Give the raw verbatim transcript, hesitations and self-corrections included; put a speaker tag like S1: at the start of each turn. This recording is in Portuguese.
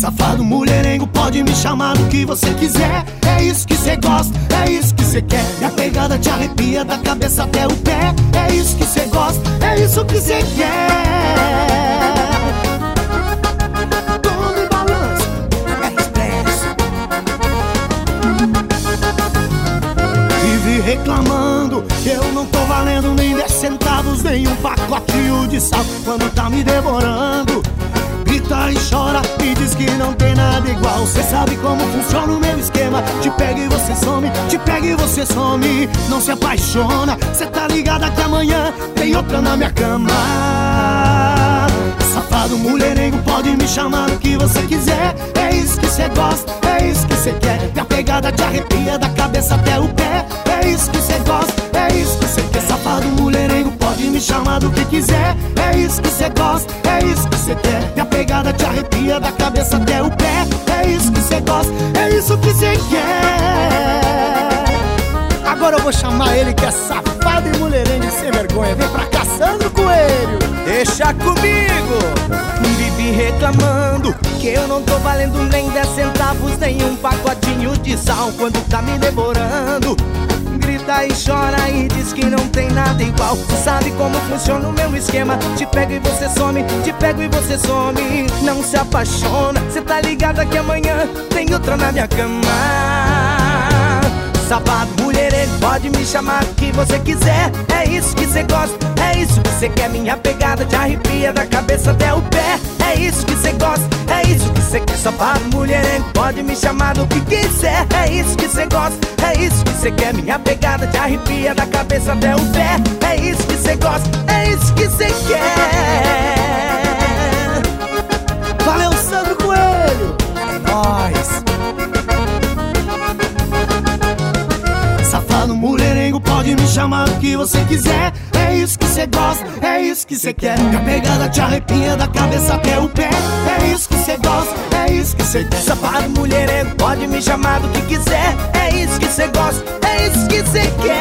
S1: Safado mulherengo, pode me chamar do que você quiser. É isso que cê gosta, é isso que cê quer. Minha pegada te arrepia da cabeça até o pé. É isso que cê gosta, é isso que cê quer. Tome balanço, Express. Vive reclamando que eu não tô valendo nem dez centavos, nem um pacotinho de sal quando tá me devorando. Grita e chora e diz que não tem nada igual. Cê sabe como funciona o meu esquema. Te pega e você some, te pega e você some. Não se apaixona, cê tá ligada que amanhã tem outra na minha cama. Safado mulherengo, pode me chamar do que você quiser. É isso que cê gosta, é isso que cê quer. Minha pegada te arrepia da cabeça até o pé. É isso que cê gosta, é isso que cê quer. Safado mulherengo, pode me chamar do que quiser. É isso que cê gosta, é isso que cê quer. Minha pegada te arrepia da cabeça até o pé. É isso que cê gosta, é isso que cê quer. Agora eu vou chamar ele que é safado e mulherengo e sem vergonha. Vem pra cá, Sandro Coelho.
S2: Deixa comigo. Vive reclamando que eu não tô valendo nem dez centavos, nem um pacotinho de sal quando tá me devorando. Grita e chora e diz que não tem nada igual. Sabe como funciona o meu esquema. Te pego e você some, te pego e você some. Não se apaixona, cê tá ligada que amanhã tem outra na minha cama. Safado mulherengo, pode me chamar o que você quiser. É isso que cê gosta, é isso que cê quer. Minha pegada te arrepia da cabeça até o pé. É isso que cê gosta, é isso que cê quer. Safado mulherengo, pode me chamar do que quiser. É isso que cê gosta, é isso que cê quer. Minha pegada te arrepia da cabeça até o pé. É isso que cê gosta, é isso que cê quer.
S1: Valeu, Sandro Coelho. É nóis. Safado mulherengo, pode me chamar do que você quiser. É isso que cê gosta, é isso que cê quer. Minha pegada te arrepia da cabeça até o pé. É isso que cê gosta, é isso que cê quer.
S2: Safado mulherengo, pode me chamar do que quiser. É isso que cê gosta, é isso que cê quer.